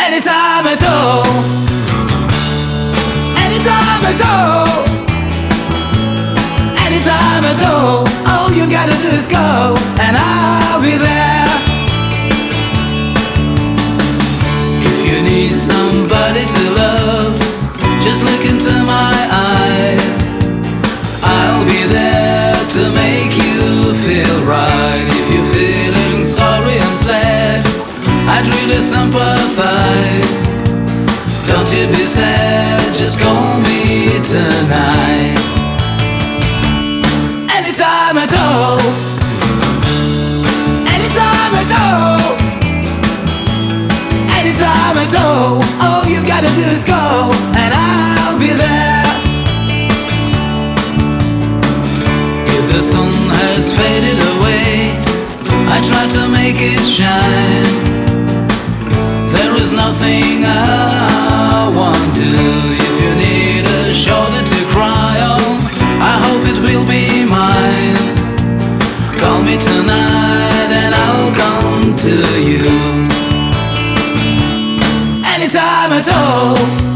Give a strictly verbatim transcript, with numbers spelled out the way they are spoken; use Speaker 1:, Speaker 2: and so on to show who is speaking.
Speaker 1: Anytime at all, anytime at all, anytime at all. All you gotta do is go, and I'll be there. If you need somebody to love, just look into my eyes. I'll be there to make you feel right. If you're feeling sorry and sad, I'd really sympathize. Don't you be sad, just call me tonight. Anytime at all, anytime at all, anytime at all. All you gotta do is go, and I'll be there. If the sun has faded away, I try to make it shine. There is nothing I won't do. If you need a shoulder to cry on, I hope it will be mine. Call me tonight and I'll come to you. Anytime at all.